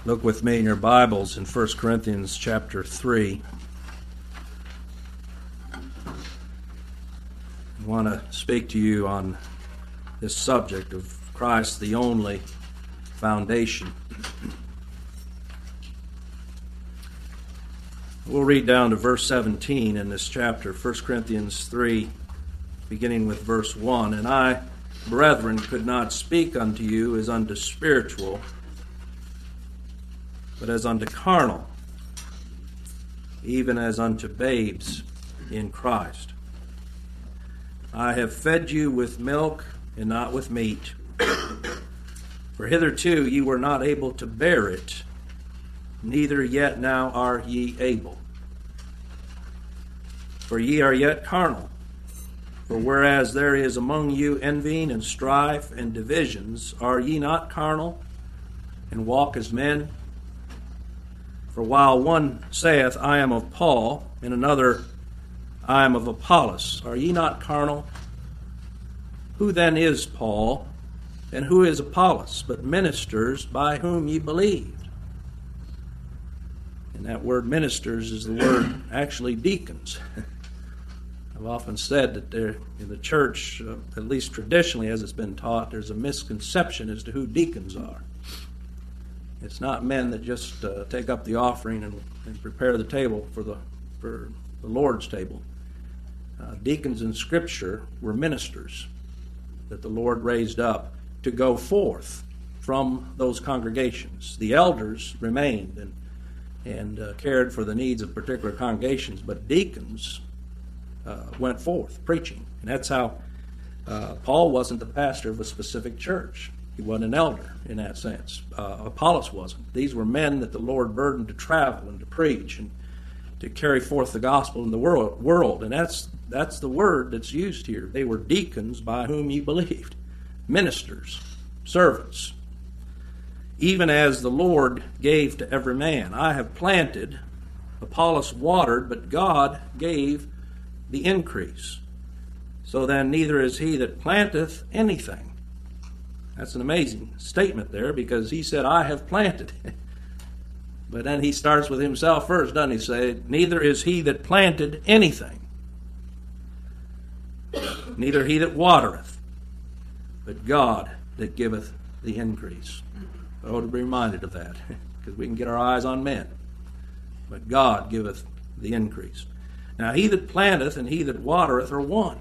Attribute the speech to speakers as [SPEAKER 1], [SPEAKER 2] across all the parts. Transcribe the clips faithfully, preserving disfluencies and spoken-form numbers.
[SPEAKER 1] Look with me in your Bibles in First Corinthians chapter three. I want to speak to you on this subject of Christ, the only foundation. We'll read down to verse seventeen in this chapter, First Corinthians three, beginning with verse one. And I, brethren, could not speak unto you as unto spiritual, but as unto carnal, even as unto babes in Christ. I have fed you with milk and not with meat, for hitherto ye were not able to bear it, neither yet now are ye able. For ye are yet carnal. For whereas there is among you envying and strife and divisions, are ye not carnal, and walk as men? For while one saith, I am of Paul, and another, I am of Apollos, are ye not carnal? Who then is Paul, and who is Apollos, but ministers by whom ye believed? And that word ministers is the word actually deacons. I've often said that there in the church, uh, at least traditionally as it's been taught, there's a misconception as to who deacons are. It's not men that just uh, take up the offering and, and prepare the table for the for the Lord's table. Uh, deacons in Scripture were ministers that the Lord raised up to go forth from those congregations. The elders remained and and uh, cared for the needs of particular congregations, but deacons uh, went forth preaching. And that's how uh, Paul wasn't the pastor of a specific church. He wasn't an elder in that sense. Uh, Apollos wasn't. These were men that the Lord burdened to travel and to preach and to carry forth the gospel in the world. world. And that's that's the word that's used here. They were deacons by whom ye believed. Ministers, servants. Even as the Lord gave to every man. I have planted, Apollos watered, but God gave the increase. So then neither is he that planteth anything. That's an amazing statement there, because he said, I have planted. But then he starts with himself first, doesn't he? Say, neither is he that planted anything, neither he that watereth, but God that giveth the increase. I ought to be reminded of that, because we can get our eyes on men. But God giveth the increase. Now he that planteth and he that watereth are one.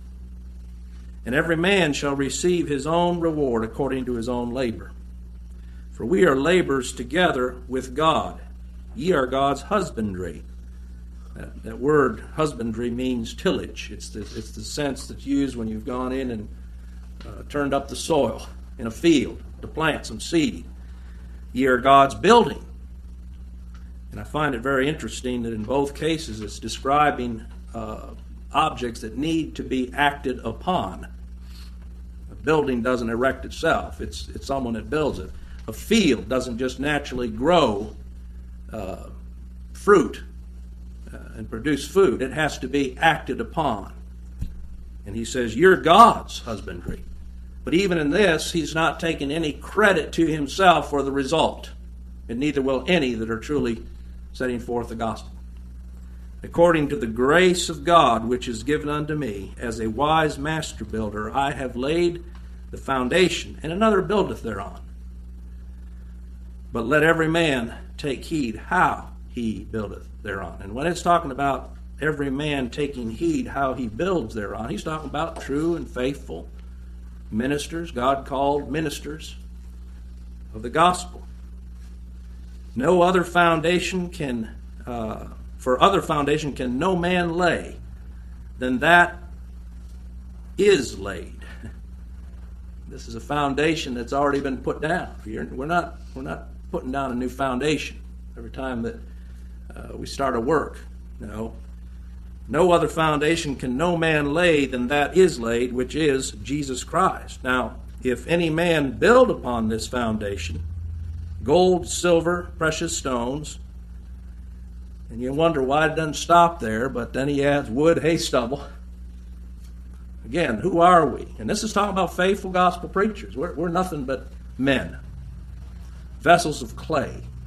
[SPEAKER 1] And every man shall receive his own reward according to his own labor. For we are laborers together with God. Ye are God's husbandry. That, that word husbandry means tillage. It's the, it's the sense that's used when you've gone in and uh, turned up the soil in a field to plant some seed. Ye are God's building. And I find it very interesting that in both cases it's describing uh, objects that need to be acted upon. A building doesn't erect itself. It's it's someone that builds it. A field doesn't just naturally grow uh, fruit uh, and produce food. It has to be acted upon. And he says, you're God's husbandry. But even in this, he's not taking any credit to himself for the result. And neither will any that are truly setting forth the gospel. According to the grace of God which is given unto me, as a wise master builder, I have laid the foundation, and another buildeth thereon. But let every man take heed how he buildeth thereon. And when it's talking about every man taking heed how he builds thereon, he's talking about true and faithful ministers, God-called ministers of the gospel. No other foundation can... Uh, For other foundation can no man lay than that is laid. This is a foundation that's already been put down. We're not we're not putting down a new foundation every time that uh, we start a work. No. No other foundation can no man lay than that is laid, which is Jesus Christ. Now, if any man build upon this foundation, gold, silver, precious stones, and you wonder why it doesn't stop there, but then he adds wood, hay, stubble. Again, who are we? And this is talking about faithful gospel preachers. We're, we're nothing but men, vessels of clay,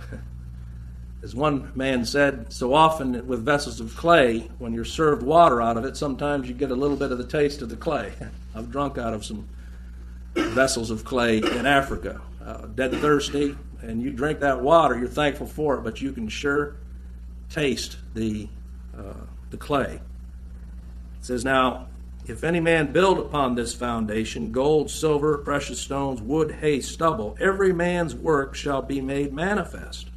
[SPEAKER 1] As one man said, so often with vessels of clay, when you're served water out of it, sometimes you get a little bit of the taste of the clay. I've drunk out of some vessels of clay in Africa, uh, dead thirsty, and you drink that water, you're thankful for it, but you can sure taste the uh, the clay. It says, now, if any man build upon this foundation gold, silver, precious stones, wood, hay, stubble, every man's work shall be made manifest.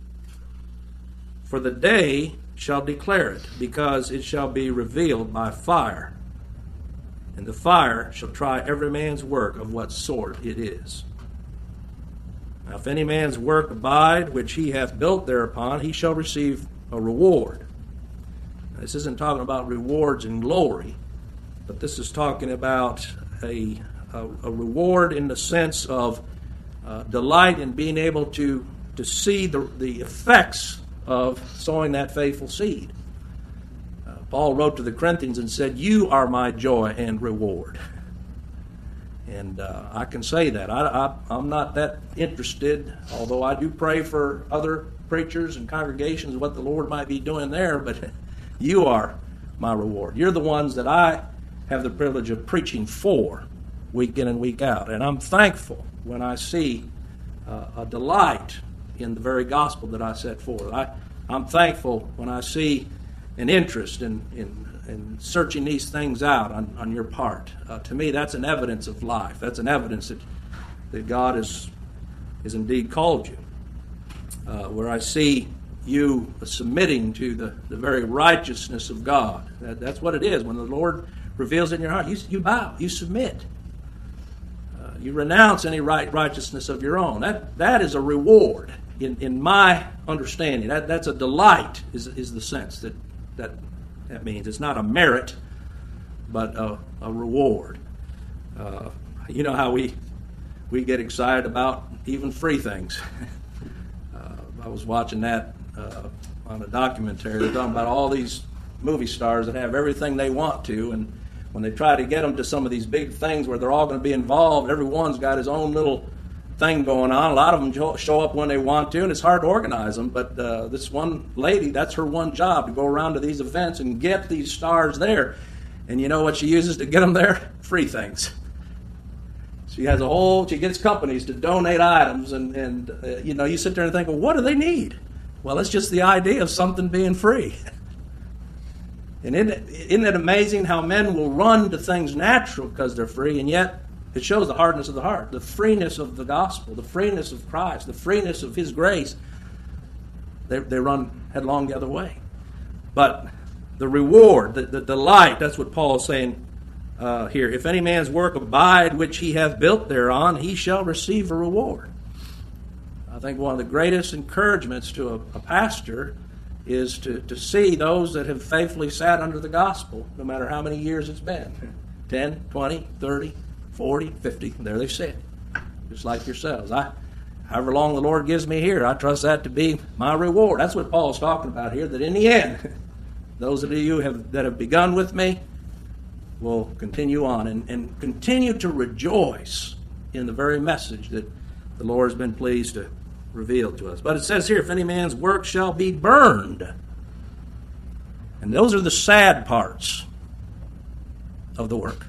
[SPEAKER 1] For the day shall declare it, because it shall be revealed by fire. And the fire shall try every man's work of what sort it is. Now if any man's work abide, which he hath built thereupon, he shall receive a reward. Now, this isn't talking about rewards and glory, but this is talking about a, a, a reward in the sense of uh, delight in being able to, to see the, the effects of sowing that faithful seed. Uh, Paul wrote to the Corinthians and said, you are my joy and reward. And uh, I can say that. I, I, I'm not that interested, although I do pray for other preachers and congregations, what the Lord might be doing there, but you are my reward. You're the ones that I have the privilege of preaching for week in and week out. And I'm thankful when I see uh, a delight in the very gospel that I set forth. I, I'm thankful when I see an interest in, in, in searching these things out on, on your part. Uh, to me, that's an evidence of life. That's an evidence that, that God has, has indeed called you. Uh, where I see you submitting to the, the very righteousness of God. That, that's what it is. When the Lord reveals it in your heart, you, you bow, you submit. Uh, you renounce any right righteousness of your own. That that is a reward. In, in my understanding, that, that's a delight is, is the sense that, that that means. It's not a merit, but a, a reward. Uh, you know how we we get excited about even free things. uh, I was watching that uh, on a documentary. They're talking about all these movie stars that have everything they want to, and when they try to get them to some of these big things where they're all going to be involved, everyone's got his own little thing going on. A lot of them show up when they want to, and it's hard to organize them. But uh, this one lady, that's her one job, to go around to these events and get these stars there. And you know what she uses to get them there? Free things. She has a whole, she gets companies to donate items, and, and uh, you know, you sit there and think, well, what do they need? Well, it's just the idea of something being free. And isn't it, isn't it amazing how men will run to things natural because they're free, and yet it shows the hardness of the heart, the freeness of the gospel, the freeness of Christ, the freeness of His grace. They, they run headlong the other way. But the reward, the, the delight, that's what Paul is saying uh, here. If any man's work abide which he hath built thereon, he shall receive a reward. I think one of the greatest encouragements to a, a pastor is to, to see those that have faithfully sat under the gospel, no matter how many years it's been, ten, twenty, thirty, forty, fifty, there they sit, just like yourselves. I, however long the Lord gives me here, I trust that to be my reward. That's what Paul's talking about here, that in the end, those of you have, that have begun with me will continue on and, and continue to rejoice in the very message that the Lord has been pleased to reveal to us. But it says here, if any man's work shall be burned. And those are the sad parts of the work.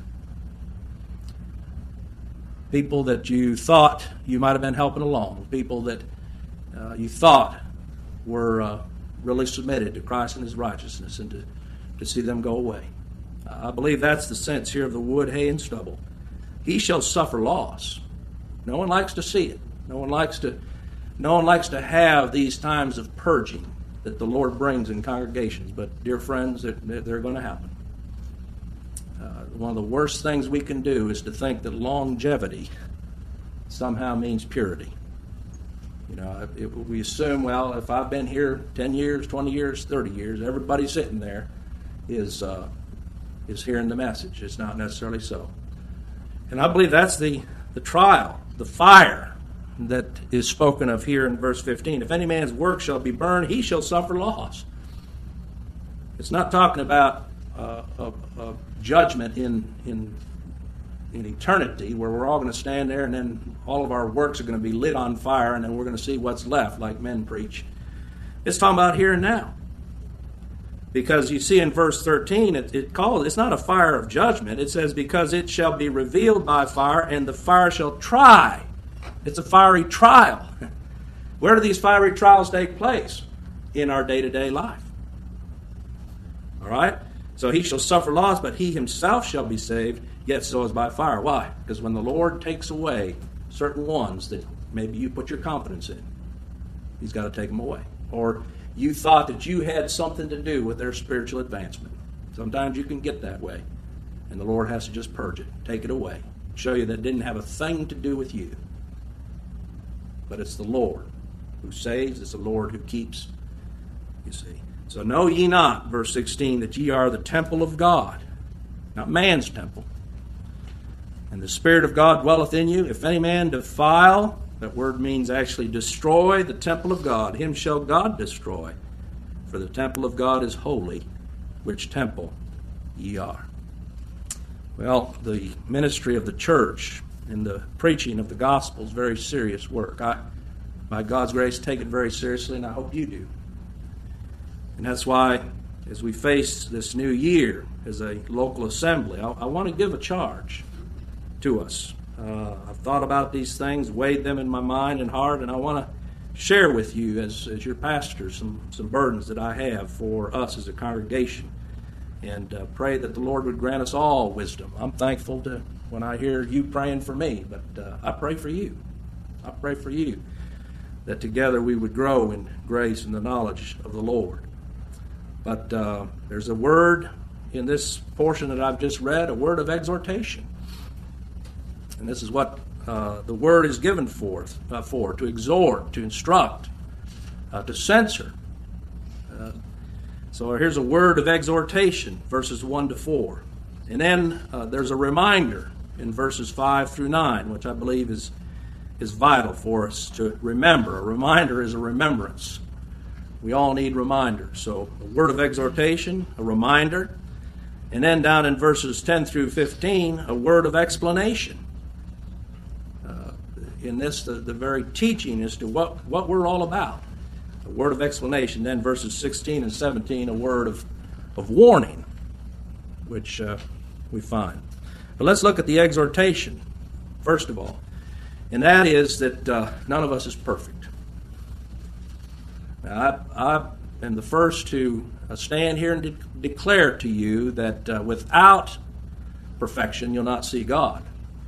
[SPEAKER 1] People that you thought you might have been helping along. People that uh, you thought were uh, really submitted to Christ and His righteousness, and to, to see them go away. Uh, I believe that's the sense here of the wood, hay, and stubble. He shall suffer loss. No one likes to see it. No one likes to No one likes to have these times of purging that the Lord brings in congregations. But, dear friends, they're, they're going to happen. Uh, one of the worst things we can do is to think that longevity somehow means purity. You know, it, it, we assume, well, if I've been here ten years, twenty years, thirty years, everybody sitting there is uh, is hearing the message. It's not necessarily so. And I believe that's the, the trial, the fire that is spoken of here in verse fifteen. If any man's work shall be burned, he shall suffer loss. It's not talking about uh, a, a judgment in, in in eternity where we're all going to stand there and then all of our works are going to be lit on fire and then we're going to see what's left, like men preach. It's talking about here and now. Because you see in verse thirteen, it, it calls, it's not a fire of judgment. It says, because it shall be revealed by fire, and the fire shall try. It's a fiery trial. Where do these fiery trials take place? In our day-to-day life. All right? So he shall suffer loss, but he himself shall be saved, yet so is by fire. Why? Because when the Lord takes away certain ones that maybe you put your confidence in, he's got to take them away. Or you thought that you had something to do with their spiritual advancement. Sometimes you can get that way, and the Lord has to just purge it, take it away, show you that it didn't have a thing to do with you. But it's the Lord who saves, it's the Lord who keeps, you see. So know ye not, verse sixteen, that ye are the temple of God, not man's temple. And the Spirit of God dwelleth in you. If any man defile, that word means actually destroy the temple of God, him shall God destroy. For the temple of God is holy, which temple ye are. Well, the ministry of the church and the preaching of the gospel is very serious work. I, by God's grace, take it very seriously, and I hope you do. And that's why, as we face this new year as a local assembly, I, I want to give a charge to us. Uh, I've thought about these things, weighed them in my mind and heart, and I want to share with you as, as your pastor some, some burdens that I have for us as a congregation, and uh, pray that the Lord would grant us all wisdom. I'm thankful to when I hear you praying for me, but uh, I pray for you. I pray for you that together we would grow in grace and the knowledge of the Lord. But uh, there's a word in this portion that I've just read, a word of exhortation. And this is what uh, the word is given forth uh, for, to exhort, to instruct, uh, to censor. Uh, so here's a word of exhortation, verses one to four. And then uh, there's a reminder in verses five through nine, which I believe is, is vital for us to remember. A reminder is a remembrance. We all need reminders. So a word of exhortation, a reminder. And then down in verses ten through fifteen, a word of explanation. In this, the, the very teaching as to what, what we're all about. A word of explanation. Then verses sixteen and seventeen, a word of, of warning, which uh, we find. But let's look at the exhortation, first of all. And that is that uh, none of us is perfect. Now, I, I am the first to uh, stand here and de- declare to you that uh, without perfection, you'll not see God.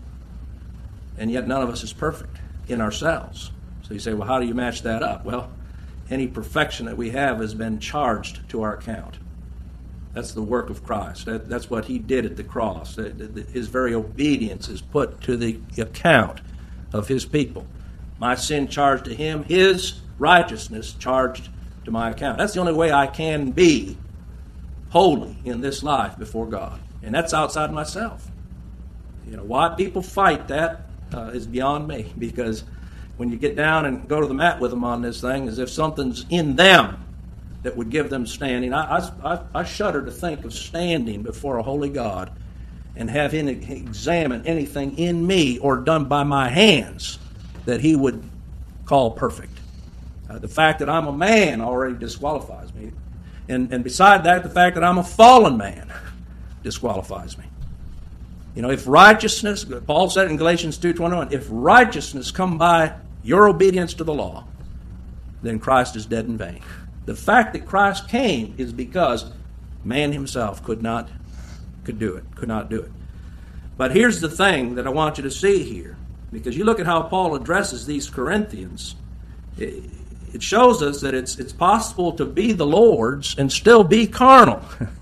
[SPEAKER 1] And yet none of us is perfect in ourselves. So you say, well, how do you match that up? Well, any perfection that we have has been charged to our account. That's the work of Christ. That, that's what he did at the cross. His very obedience is put to the account of his people. My sin charged to him, his righteousness charged to my account. That's the only way I can be holy in this life before God. And that's outside myself. You know, why people fight that Uh, is beyond me, because when you get down and go to the mat with them on this thing, as if something's in them that would give them standing. I, I, I shudder to think of standing before a holy God and have him examine anything in me or done by my hands that he would call perfect. Uh, the fact that I'm a man already disqualifies me. And, and beside that, the fact that I'm a fallen man disqualifies me. You know, if righteousness, Paul said in Galatians two twenty-one, if righteousness come by your obedience to the law, then Christ is dead in vain. The fact that Christ came is because man himself could not could do it, could not do it. But here's the thing that I want you to see here, because you look at how Paul addresses these Corinthians. It, it shows us that it's it's possible to be the Lord's and still be carnal.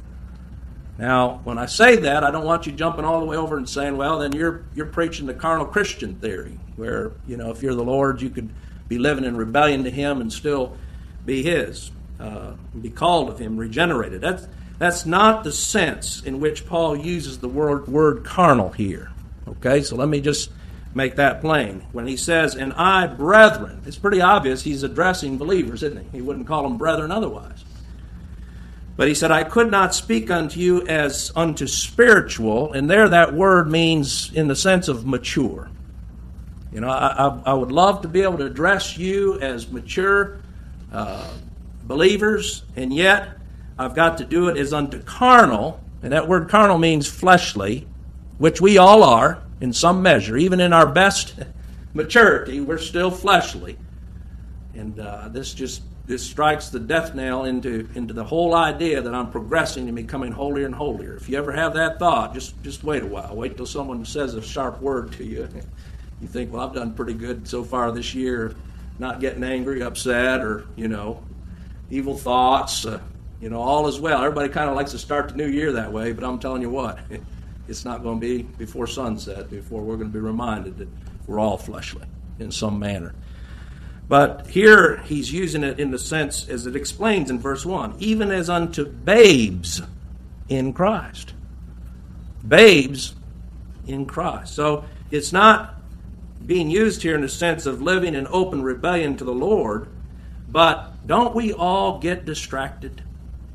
[SPEAKER 1] Now, when I say that, I don't want you jumping all the way over and saying, well, then you're you're preaching the carnal Christian theory, where, you know, if you're the Lord's, you could be living in rebellion to him and still be his, uh, be called of him, regenerated. That's, that's not the sense in which Paul uses the word, word carnal here. Okay, so let me just make that plain. When he says, and I, brethren, it's pretty obvious he's addressing believers, isn't he? He wouldn't call them brethren otherwise. But he said, I could not speak unto you as unto spiritual, and there that word means in the sense of mature. You know, I, I, I would love to be able to address you as mature, uh, believers, and yet I've got to do it as unto carnal, and that word carnal means fleshly, which we all are in some measure. Even in our best maturity, we're still fleshly. And uh, this just this strikes the death nail into, into the whole idea that I'm progressing and becoming holier and holier. If you ever have that thought, just, just wait a while. Wait till someone says a sharp word to you. You think, well, I've done pretty good so far this year, not getting angry, upset, or, you know, evil thoughts. Uh, you know, all is well. Everybody kind of likes to start the new year that way, but I'm telling you what, it's not going to be before sunset, before we're going to be reminded that we're all fleshly in some manner. But here he's using it in the sense as it explains in verse one, even as unto babes in Christ. Babes in Christ. So it's not being used here in the sense of living in open rebellion to the Lord, but don't we all get distracted?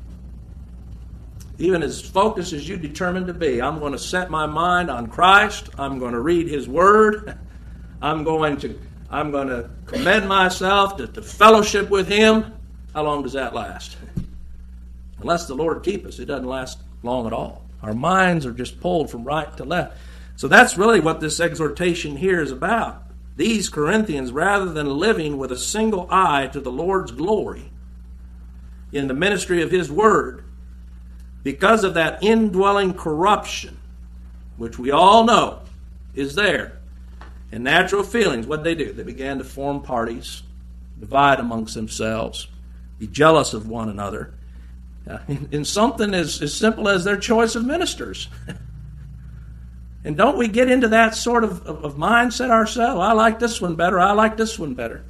[SPEAKER 1] Even as focused as you determined to be, I'm going to set my mind on Christ. I'm going to read His Word. I'm going to I'm going to commend myself to, to fellowship with Him. How long does that last? Unless the Lord keep us, it doesn't last long at all. Our minds are just pulled from right to left. So that's really what this exhortation here is about. These Corinthians, rather than living with a single eye to the Lord's glory in the ministry of His Word, because of that indwelling corruption, which we all know is there, and natural feelings, what did they do? They began to form parties, divide amongst themselves, be jealous of one another, uh, in, in something as, as simple as their choice of ministers. And don't we get into that sort of, of, of mindset ourselves? I like this one better, I like this one better.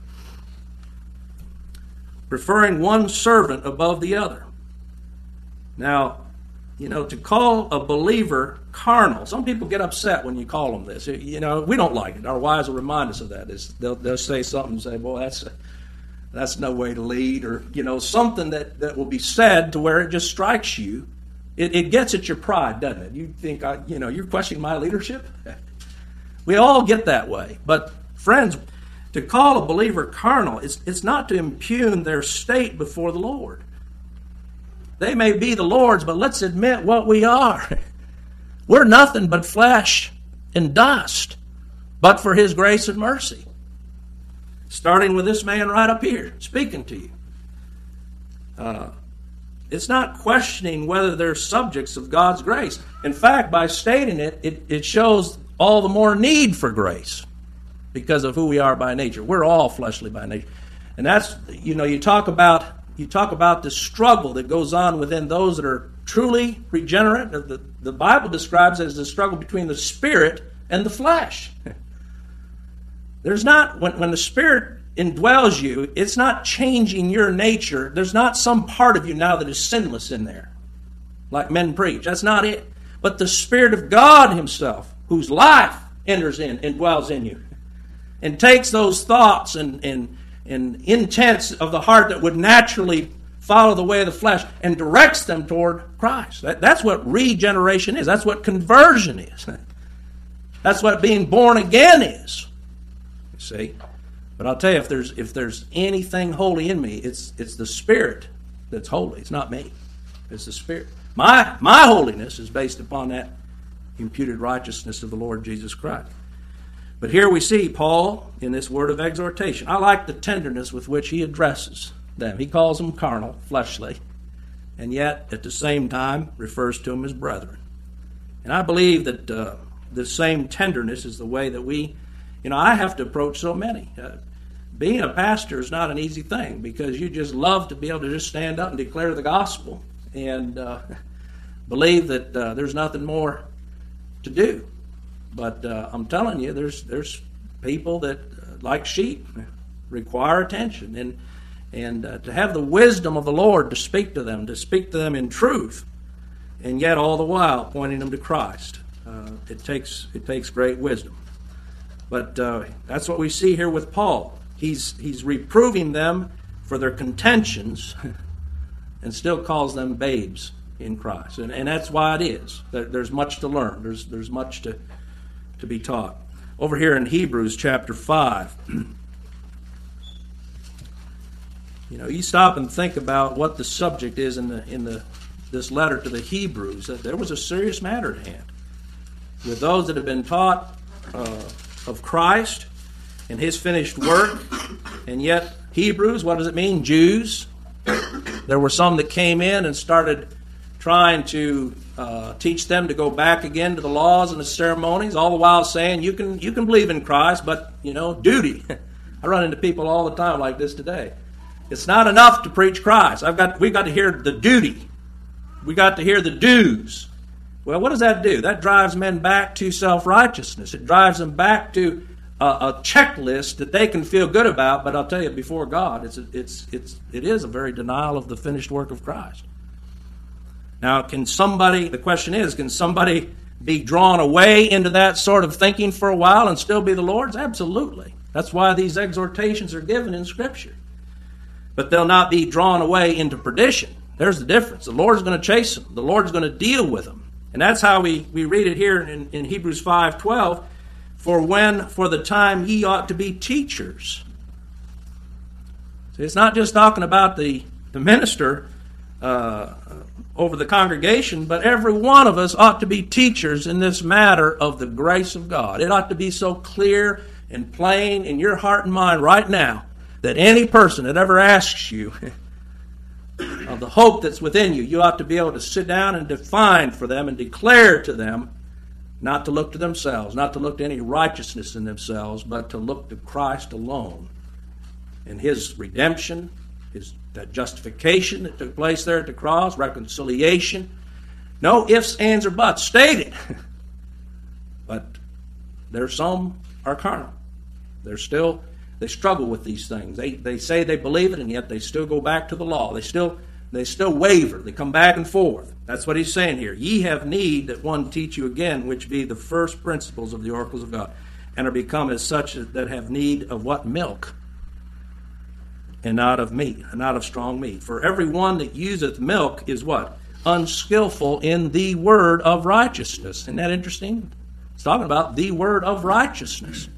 [SPEAKER 1] Preferring one servant above the other. Now, you know, to call a believer carnal, some people get upset when you call them this. You know, we don't like it. Our wives will remind us of that. It's, they'll, they'll say something and say, well, that's that's no way to lead, or, you know, something that, that will be said to where it just strikes you. It, it gets at your pride, doesn't it? You think, I, you know, you're questioning my leadership? We all get that way. But, friends, to call a believer carnal, it's, it's not to impugn their state before the Lord. They may be the Lord's, but let's admit what we are. We're nothing but flesh and dust, but for His grace and mercy. Starting with this man right up here, speaking to you. Uh, it's not questioning whether they're subjects of God's grace. In fact, by stating it, it, it shows all the more need for grace because of who we are by nature. We're all fleshly by nature. And that's, you know, you talk about You talk about the struggle that goes on within those that are truly regenerate. The, the Bible describes it as the struggle between the spirit and the flesh. There's not, when, when the Spirit indwells you, it's not changing your nature. There's not some part of you now that is sinless in there, like men preach. That's not it. But the Spirit of God Himself, whose life enters in and dwells in you, and takes those thoughts and, and and intents of the heart that would naturally follow the way of the flesh and directs them toward Christ. That, that's what regeneration is. That's what conversion is. That's what being born again is. You see? But I'll tell you, if there's if there's anything holy in me, it's it's the Spirit that's holy. It's not me. It's the Spirit. My my holiness is based upon that imputed righteousness of the Lord Jesus Christ. But here we see Paul in this word of exhortation. I like the tenderness with which he addresses them. He calls them carnal, fleshly, and yet at the same time refers to them as brethren. And I believe that uh, the same tenderness is the way that we, you know, I have to approach so many. Uh, being a pastor is not an easy thing because you just love to be able to just stand up and declare the gospel and uh, believe that uh, there's nothing more to do. But uh, I'm telling you, there's there's people that, uh, like sheep, require attention. And and uh, to have the wisdom of the Lord to speak to them, to speak to them in truth, and yet all the while pointing them to Christ. Uh, it takes it takes great wisdom. But uh, that's what we see here with Paul. He's he's reproving them for their contentions and still calls them babes in Christ. And, and that's why it is. There, there's much to learn. There's there's much to to be taught. Over here in Hebrews chapter five, You know, you stop and think about what the subject is in the in the this letter to the Hebrews, that there was a serious matter at hand with those that have been taught uh, of Christ and His finished work, and yet Hebrews, what does it mean? Jews. There were some that came in and started trying to uh, teach them to go back again to the laws and the ceremonies, all the while saying you can you can believe in Christ, but you know, duty. I run into people all the time like this today. It's not enough to preach Christ. I've got we've got to hear the duty. We got to hear the dues. Well, what does that do? That drives men back to self-righteousness. It drives them back to a, a checklist that they can feel good about. But I'll tell you, before God, it's a, it's it's it is a very denial of the finished work of Christ. Now, can somebody? The question is, can somebody be drawn away into that sort of thinking for a while and still be the Lord's? Absolutely. That's why these exhortations are given in Scripture. But they'll not be drawn away into perdition. There's the difference. The Lord's going to chase them. The Lord's going to deal with them. And that's how we, we read it here in, in Hebrews five twelve. For when, for the time, ye ought to be teachers. So it's not just talking about the, the minister uh, over the congregation, but every one of us ought to be teachers in this matter of the grace of God. It ought to be so clear and plain in your heart and mind right now that any person that ever asks you of the hope that's within you, you ought to be able to sit down and define for them and declare to them not to look to themselves, not to look to any righteousness in themselves, but to look to Christ alone and His redemption, His that justification that took place there at the cross, reconciliation. No ifs, ands, or buts stated. But there's some are carnal. They're still They struggle with these things. They they say they believe it, and yet they still go back to the law. They still they still waver. They come back and forth. That's what he's saying here. Ye have need that one teach you again, which be the first principles of the oracles of God, and are become as such that have need of what? Milk, and not of meat, and not of strong meat. For every one that useth milk is what? Unskillful in the word of righteousness. Isn't that interesting? It's talking about the word of righteousness.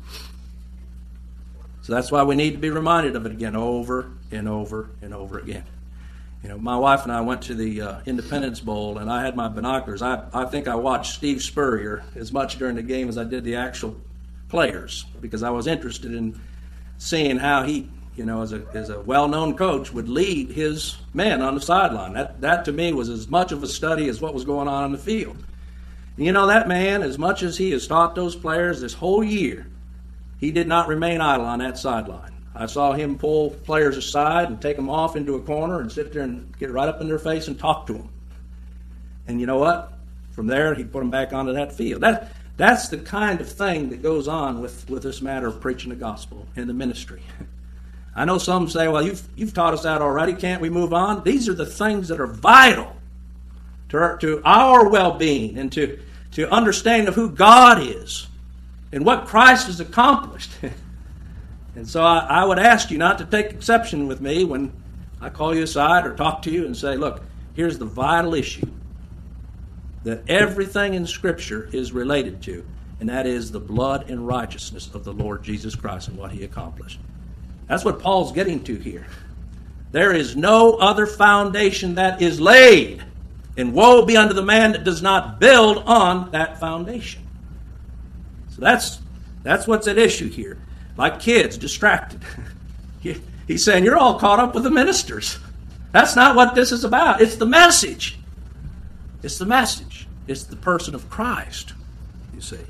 [SPEAKER 1] So that's why we need to be reminded of it again over and over and over again. You know, my wife and I went to the uh, Independence Bowl, and I had my binoculars. I, I think I watched Steve Spurrier as much during the game as I did the actual players, because I was interested in seeing how he, you know, as a as a well-known coach, would lead his men on the sideline. That, that to me was as much of a study as what was going on in the field. And you know, that man, as much as he has taught those players this whole year, he did not remain idle on that sideline. I saw him pull players aside and take them off into a corner and sit there and get right up in their face and talk to them. And you know what? From there, he'd put them back onto that field. That, that's the kind of thing that goes on with, with this matter of preaching the gospel in the ministry. I know some say, well, you've, you've taught us that already. Can't we move on? These are the things that are vital to our, to our well-being and to, to understanding of who God is and what Christ has accomplished. And so I, I would ask you not to take exception with me when I call you aside or talk to you and say, look, here's the vital issue that everything in Scripture is related to, and that is the blood and righteousness of the Lord Jesus Christ and what He accomplished. That's what Paul's getting to here. There is no other foundation that is laid, and woe be unto the man that does not build on that foundation. So that's that's what's at issue here. Like kids, distracted. He's saying, you're all caught up with the ministers. That's not what this is about. It's the message. It's the message. It's the person of Christ, you see.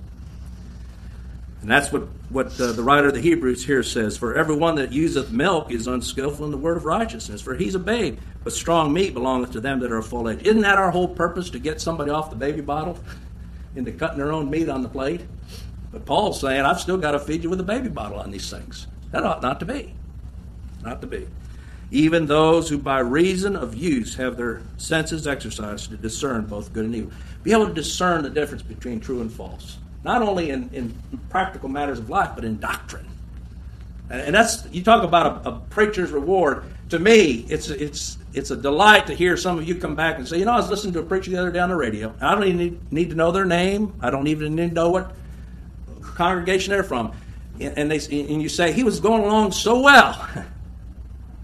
[SPEAKER 1] And that's what, what uh, the writer of the Hebrews here says. For everyone that useth milk is unskillful in the word of righteousness, for he's a babe. But strong meat belongeth to them that are of full age. Isn't that our whole purpose, to get somebody off the baby bottle into cutting their own meat on the plate? But Paul's saying, I've still got to feed you with a baby bottle on these things. That ought not to be. Not to be. Even those who by reason of use have their senses exercised to discern both good and evil. Be able to discern the difference between true and false. Not only in, in practical matters of life, but in doctrine. And, and that's, you talk about a, a preacher's reward. To me, it's it's it's a delight to hear some of you come back and say, you know, I was listening to a preacher the other day on the radio. I don't even need, need to know their name. I don't even need to know what congregation they're from, and they and you say he was going along so well,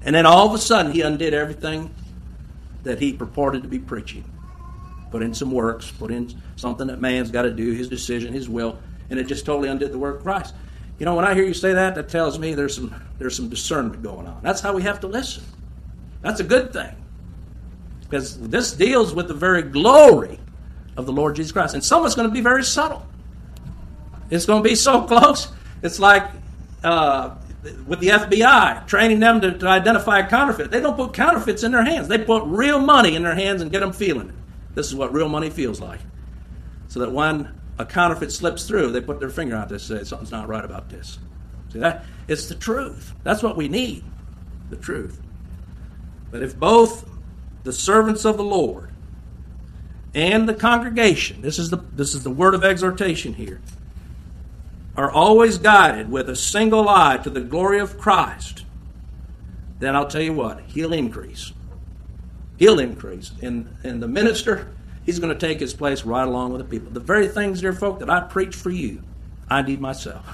[SPEAKER 1] And then all of a sudden he undid everything that he purported to be preaching. Put in some works, put in something that man's got to do, his decision, his will, and it just totally undid the work of Christ. You know, when I hear you say that, that tells me there's some there's some discernment going on. That's how we have to listen. That's a good thing. Because this deals with the very glory of the Lord Jesus Christ. And some of it's going to be very subtle. It's going to be so close. It's like uh, with the F B I, training them to, to identify a counterfeit. They don't put counterfeits in their hands. They put real money in their hands and get them feeling it. This is what real money feels like. So that when a counterfeit slips through, they put their finger out there and say, something's not right about this. See that? It's the truth. That's what we need, the truth. But if both the servants of the Lord and the congregation, this is the this is the word of exhortation here, are always guided with a single eye to the glory of Christ, then I'll tell you what, he'll increase. He'll increase. And, and the minister, he's going to take his place right along with the people. The very things, dear folk, that I preach for you, I need myself.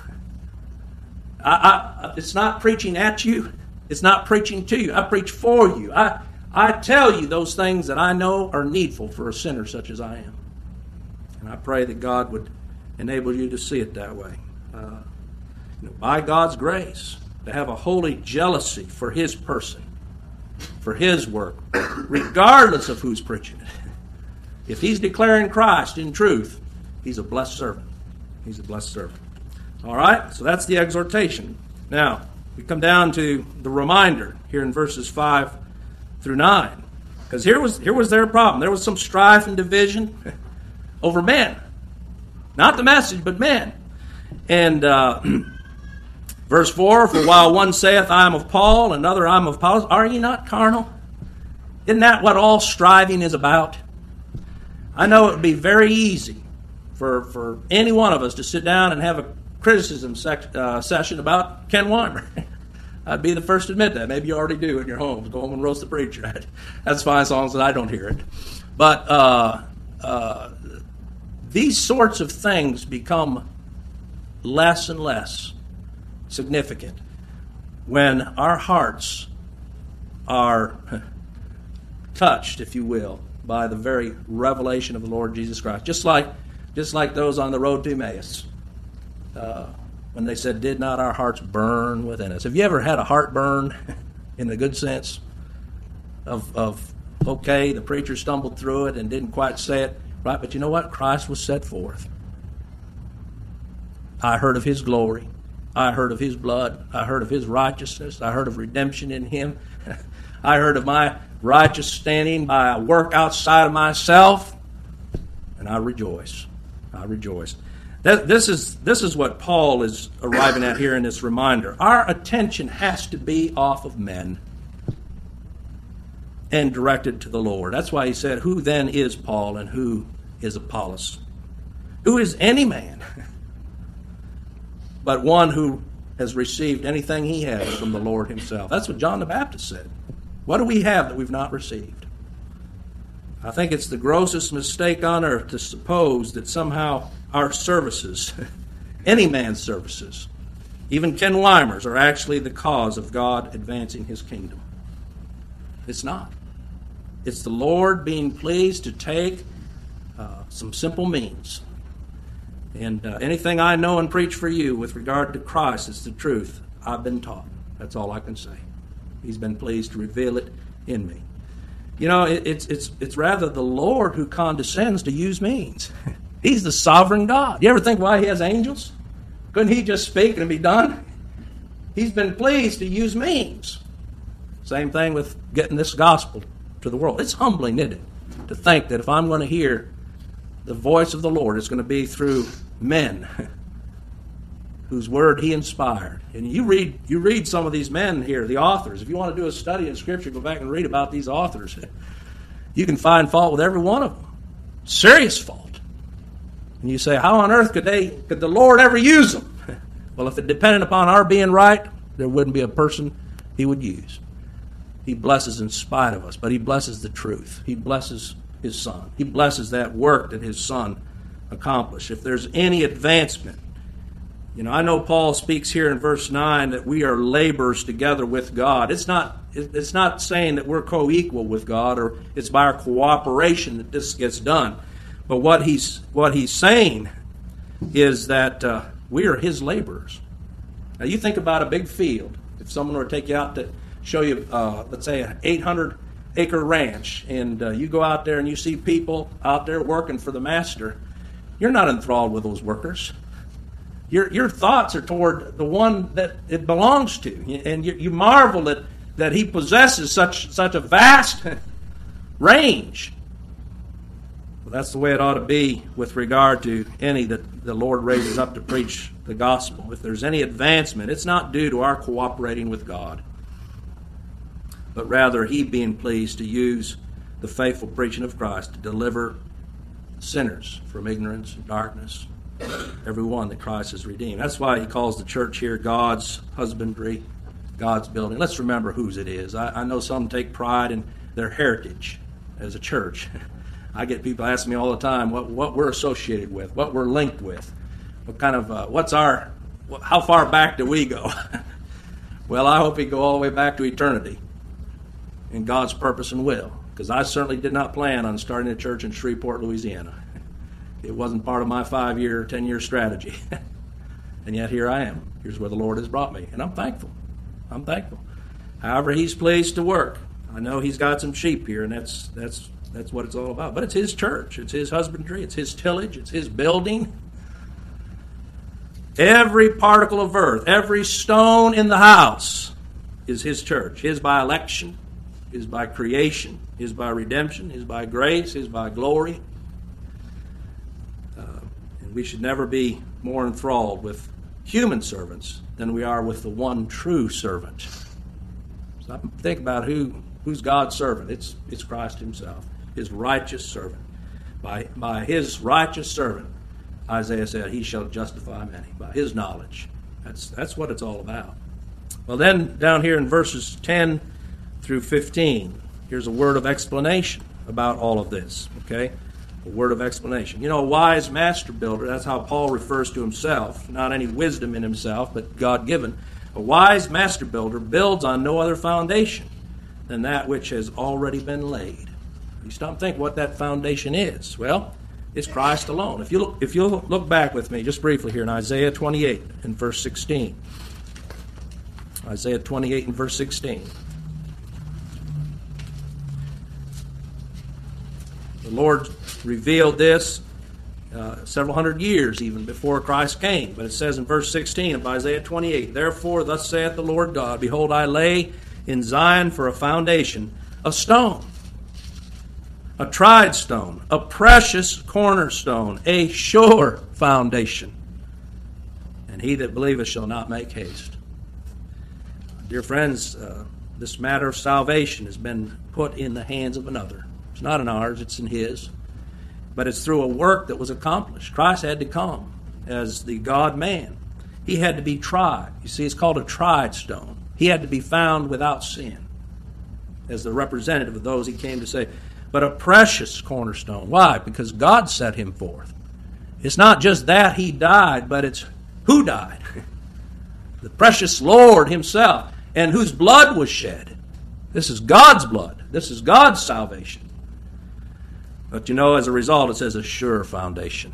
[SPEAKER 1] I, I, it's not preaching at you. It's not preaching to you. I preach for you. I, I tell you those things that I know are needful for a sinner such as I am. And I pray that God would enable you to see it that way. Uh, you know, by God's grace, to have a holy jealousy for His person, for His work, regardless of who's preaching it. If he's declaring Christ in truth, he's a blessed servant. He's a blessed servant. All right, so that's the exhortation. Now, we come down to the reminder here in verses five through nine. Because here was, here was their problem. There was some strife and division over men. Not the message, but men. And uh, verse four, for while one saith, I am of Paul, and another, I am of Apollos, are ye not carnal? Isn't that what all striving is about? I know it would be very easy for, for any one of us to sit down and have a criticism sec- uh, session about Ken Weimer. I'd be the first to admit that. Maybe you already do in your homes. Go home and roast the preacher. That's fine as long as I don't hear it. But uh, uh, these sorts of things become less and less significant when our hearts are touched, if you will, by the very revelation of the Lord Jesus Christ. Just like, just like those on the road to Emmaus. Uh, when they said, did not our hearts burn within us? Have you ever had a heartburn in the good sense of, of, okay, the preacher stumbled through it and didn't quite say it right, but you know what? Christ was set forth. I heard of His glory. I heard of His blood. I heard of His righteousness. I heard of redemption in Him. I heard of my righteous standing by a work outside of myself, and I rejoice. I rejoice. That, this is this is what Paul is arriving at here in this reminder. Our attention has to be off of men and directed to the Lord. That's why he said, who then is Paul and who is Apollos? Who is any man but one who has received anything he has from the Lord Himself? That's what John the Baptist said. What do we have that we've not received? I think it's the grossest mistake on earth to suppose that somehow our services, any man's services, even Ken Weimer's, are actually the cause of God advancing His kingdom. It's not. It's the Lord being pleased to take uh, some simple means. And uh, anything I know and preach for you with regard to Christ is the truth I've been taught. That's all I can say. He's been pleased to reveal it in me. You know, it, it's it's it's rather the Lord who condescends to use means. He's the sovereign God. You ever think why He has angels? Couldn't He just speak and be done? He's been pleased to use means. Same thing with getting this gospel to the world. It's humbling, isn't it? To think that if I'm going to hear the voice of the Lord, it's going to be through men whose word He inspired. And you read you read some of these men here, the authors. If you want to do a study in Scripture, go back and read about these authors. You can find fault with every one of them. Serious fault. And you say, how on earth could they could the Lord ever use them? Well, if it depended upon our being right, there wouldn't be a person He would use. He blesses in spite of us, but He blesses the truth. He blesses His Son. He blesses that work that His Son accomplished. If there's any advancement You know, I know Paul speaks here in verse nine that we are laborers together with God. It's not it's not saying that we're co-equal with God, or it's by our cooperation that this gets done. But what he's what he's saying is that uh, we are his laborers. Now you think about a big field. If someone were to take you out to show you, uh, let's say, an eight hundred acre ranch, and uh, you go out there and you see people out there working for the master, you're not enthralled with those workers. Your your thoughts are toward the one that it belongs to, and you, you marvel that, that he possesses such such a vast range. Well, that's the way it ought to be with regard to any that the Lord raises up to preach the gospel. If there's any advancement, it's not due to our cooperating with God, but rather he being pleased to use the faithful preaching of Christ to deliver sinners from ignorance and darkness, everyone that Christ has redeemed. That's why he calls the church here God's husbandry, God's building. Let's remember whose it is. I, I know some take pride in their heritage as a church. I get people asking me all the time what, what we're associated with, what we're linked with, what kind of, uh, what's our, how far back do we go? Well, I hope we go all the way back to eternity in God's purpose and will, because I certainly did not plan on starting a church in Shreveport, Louisiana. It wasn't part of my five-year, ten-year strategy. And yet here I am. Here's where the Lord has brought me. And I'm thankful. I'm thankful. However he's pleased to work. I know he's got some sheep here, and that's that's that's what it's all about. But it's his church. It's his husbandry. It's his tillage. It's his building. Every particle of earth, every stone in the house is his church. His by election, his by creation, his by redemption, his by grace, his by glory. We should never be more enthralled with human servants than we are with the one true servant. So think about who who's God's servant. It's it's Christ himself, his righteous servant. By by his righteous servant, Isaiah said, he shall justify many by his knowledge. That's that's what it's all about. Well, then down here in verses ten through fifteen, here's a word of explanation about all of this. Okay. A word of explanation. You know, a wise master builder, that's how Paul refers to himself, not any wisdom in himself, but God-given. A wise master builder builds on no other foundation than that which has already been laid. You stop and think what that foundation is. Well, it's Christ alone. If you look, if you'll look back with me just briefly here in Isaiah twenty-eight and verse sixteen. Isaiah twenty-eight and verse sixteen. The Lord revealed this uh, several hundred years even before Christ came. But it says in verse sixteen of Isaiah twenty-eight, therefore thus saith the Lord God, behold, I lay in Zion for a foundation a stone, a tried stone, a precious cornerstone, a sure foundation. And he that believeth shall not make haste. Dear friends, uh, this matter of salvation has been put in the hands of another. It's not in ours, it's in his. But it's through a work that was accomplished. Christ had to come as the God-man. He had to be tried. You see, it's called a tried stone. He had to be found without sin as the representative of those he came to save. But a precious cornerstone. Why? Because God set him forth. It's not just that he died, but it's who died. The precious Lord himself, and whose blood was shed. This is God's blood. This is God's salvation. But you know, as a result, it says a sure foundation.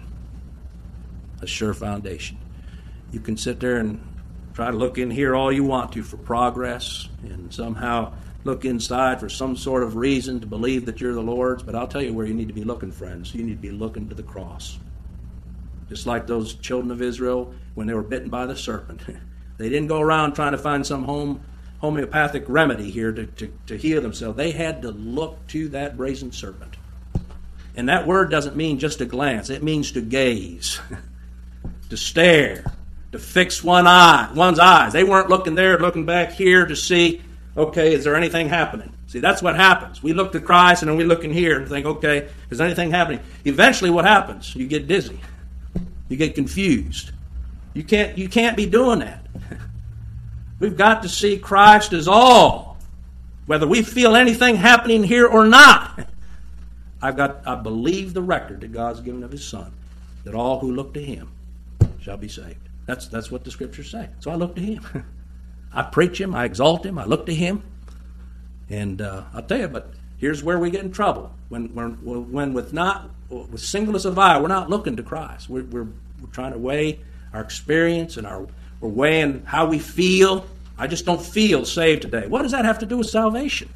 [SPEAKER 1] A sure foundation. You can sit there and try to look in here all you want to for progress and somehow look inside for some sort of reason to believe that you're the Lord's. But I'll tell you where you need to be looking, friends. You need to be looking to the cross. Just like those children of Israel when they were bitten by the serpent. They didn't go around trying to find some home homeopathic remedy here to, to, to heal themselves. They had to look to that brazen serpent. And that word doesn't mean just a glance. It means to gaze, to stare, to fix one eye, one's eyes. They weren't looking there, looking back here to see, okay, is there anything happening? See, that's what happens. We look to Christ and then we look in here and think, okay, is anything happening? Eventually what happens? You get dizzy. You get confused. You can't, you can't be doing that. We've got to see Christ as all, whether we feel anything happening here or not. I've got, I believe the record that God's given of his Son, that all who look to him shall be saved. That's that's what the Scriptures say. So I look to him. I preach him. I exalt him. I look to him. And uh, I'll tell you, but here's where we get in trouble. When when, when with not with singleness of eye, we're not looking to Christ. We're, we're, we're trying to weigh our experience and our we're weighing how we feel. I just don't feel saved today. What does that have to do with salvation?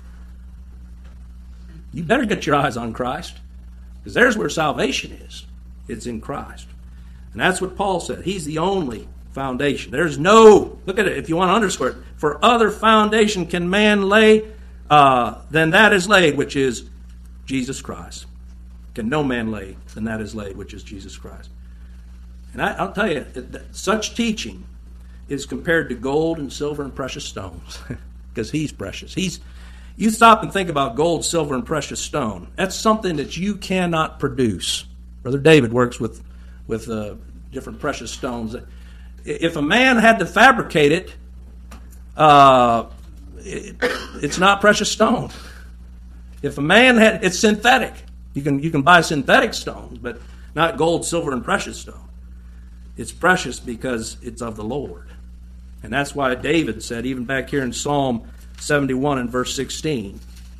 [SPEAKER 1] You better get your eyes on Christ, because there's where salvation is. It's in Christ. And that's what Paul said. He's the only foundation. There's no, look at it if you want to underscore it, for other foundation can man lay uh, than that is laid, which is Jesus Christ. Can no man lay than that is laid, which is Jesus Christ. And I, I'll tell you, such teaching is compared to gold and silver and precious stones, because he's precious. He's You stop and think about gold, silver, and precious stone. That's something that you cannot produce. Brother David works with with uh, different precious stones. If a man had to fabricate it, uh, it, it's not precious stone. If a man had, it's synthetic. You can you can buy synthetic stones, but not gold, silver, and precious stone. It's precious because it's of the Lord. And that's why David said, even back here in Psalm seventy-one and verse sixteen,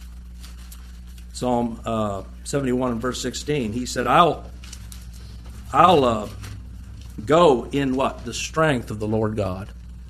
[SPEAKER 1] Psalm uh, seventy-one and verse sixteen, he said, I'll, I'll uh, go in what? The strength of the Lord God.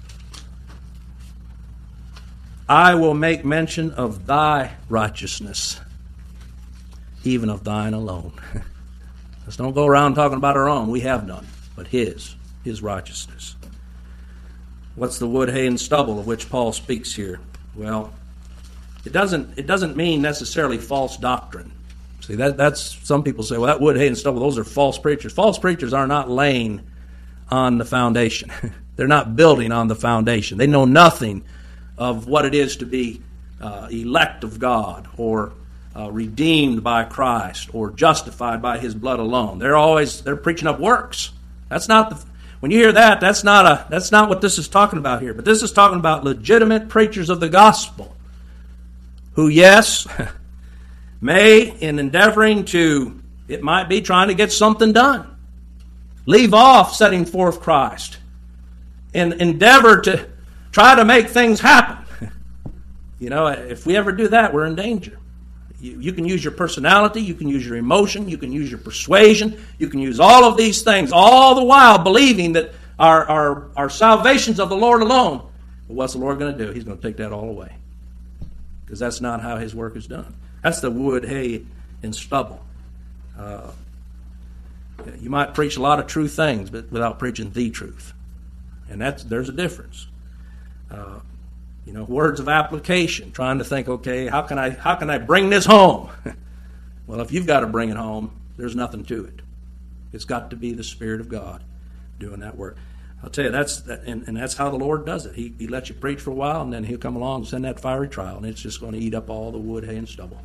[SPEAKER 1] I will make mention of thy righteousness, even of thine alone. Let's don't go around talking about our own. We have none, but his, his righteousness. What's the wood, hay, and stubble of which Paul speaks here? Well, it doesn't it doesn't mean necessarily false doctrine. See, that that's some people say, well, that wood, hay, and stubble, those are false preachers. False preachers are not laying on the foundation. They're not building on the foundation. They know nothing of what it is to be uh, elect of God, or uh, redeemed by Christ, or justified by his blood alone. They're always they're preaching up works. That's not the When you hear that, that's not a that's not what this is talking about here. But this is talking about legitimate preachers of the gospel, who, yes, may, in endeavoring to, it might be trying to get something done, leave off setting forth Christ, and endeavor to try to make things happen. You know, if we ever do that, we're in danger. You, you can use your personality, you can use your emotion, you can use your persuasion, you can use all of these things, all the while believing that our, our, our salvation's of the Lord alone. But what's the Lord going to do? He's going to take that all away. Because that's not how his work is done. That's the wood, hay, and stubble. Uh, you might preach a lot of true things, but without preaching the truth. And that's there's a difference. Uh, You know, words of application, trying to think, okay, how can I how can I bring this home? Well, if you've got to bring it home, there's nothing to it. It's got to be the Spirit of God doing that work. I'll tell you, that's and, and that's how the Lord does it. He, he lets you preach for a while, and then he'll come along and send that fiery trial, and it's just going to eat up all the wood, hay, and stubble.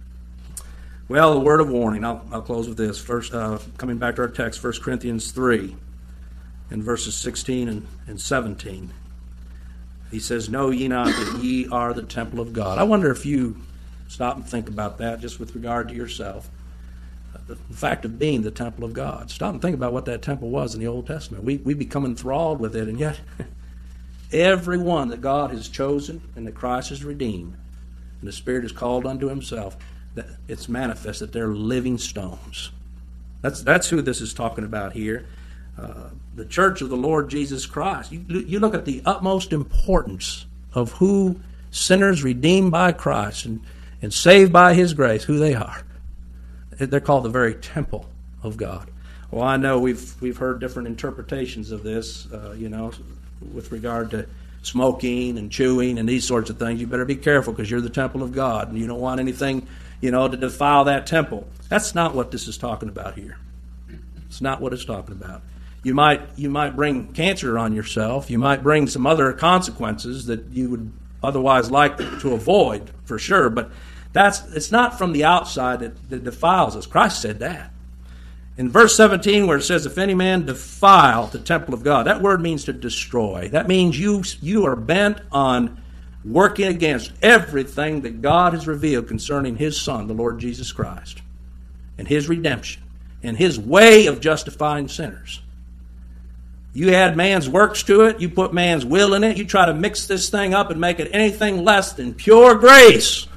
[SPEAKER 1] Well, the word of warning. I'll, I'll close with this. First, uh, coming back to our text, First Corinthians three, in verses sixteen and, and seventeen. He says, know ye not that ye are the temple of God. I wonder if you stop and think about that just with regard to yourself. The fact of being the temple of God. Stop and think about what that temple was in the Old Testament. We, we become enthralled with it, and yet everyone that God has chosen and that Christ has redeemed and the Spirit has called unto himself, that it's manifest that they're living stones. That's, that's who this is talking about here. Uh, the church of the Lord Jesus Christ. You, you look at the utmost importance of who sinners redeemed by Christ and, and saved by his grace, who they are. They're called the very temple of God. Well, I know we've we've heard different interpretations of this, uh, you know, with regard to smoking and chewing and these sorts of things. You better be careful because you're the temple of God and you don't want anything, you know, to defile that temple. That's not what this is talking about here. It's not what it's talking about. You might you might bring cancer on yourself. You might bring some other consequences that you would otherwise like to avoid, for sure. But that's it's not from the outside that, that defiles us. Christ said that. In verse seventeen, where it says, if any man defile the temple of God, that word means to destroy. That means you you are bent on working against everything that God has revealed concerning his Son, the Lord Jesus Christ, and his redemption, and his way of justifying sinners. You add man's works to it, you put man's will in it, you try to mix this thing up and make it anything less than pure grace,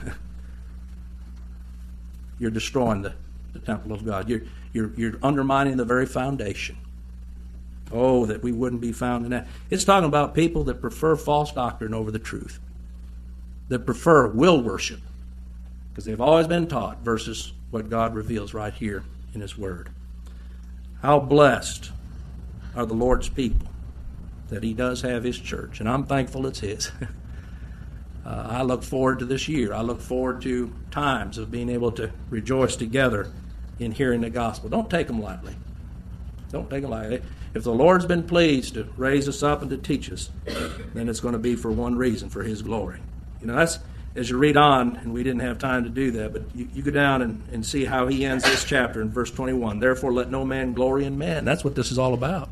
[SPEAKER 1] you're destroying the, the temple of God. You're, you're, you're undermining the very foundation. Oh, that we wouldn't be found in that. It's talking about people that prefer false doctrine over the truth, that prefer will worship, because they've always been taught versus what God reveals right here in His Word. How blessed are the Lord's people that He does have His church, and I'm thankful it's His. uh, I look forward to this year. I look forward to times of being able to rejoice together in hearing the gospel. Don't take them lightly. Don't take them lightly. If the Lord's been pleased to raise us up and to teach us, then it's going to be for one reason, for His glory. You know, that's, as you read on, and we didn't have time to do that, but you, you go down and, and see how he ends this chapter in verse twenty-one. Therefore let no man glory in man. That's what this is all about.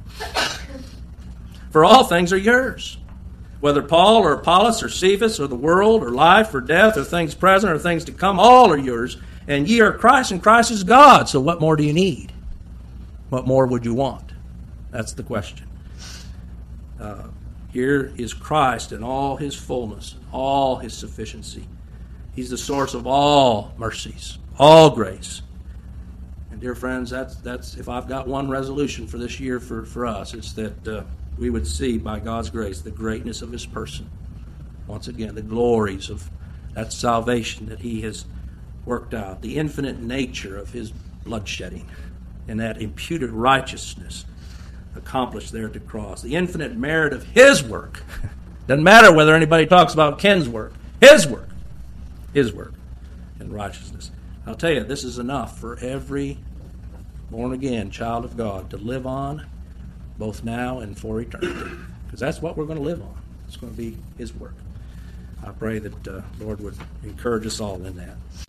[SPEAKER 1] For all things are yours. Whether Paul or Apollos or Cephas or the world or life or death or things present or things to come, all are yours. And ye are Christ, and Christ is God. So what more do you need? What more would you want? That's the question. Uh, here is Christ in all His fullness, all His sufficiency. He's the source of all mercies, all grace. And dear friends, that's that's if I've got one resolution for this year for, for us, it's that uh, we would see by God's grace the greatness of His person. Once again, the glories of that salvation that He has worked out, the infinite nature of His bloodshedding, and that imputed righteousness accomplished there at the cross. The infinite merit of His work. Doesn't matter whether anybody talks about Ken's work. His work. His work and righteousness. I'll tell you, this is enough for every born-again child of God to live on, both now and for eternity. Because that's what we're going to live on. It's going to be His work. I pray that the uh, Lord would encourage us all in that.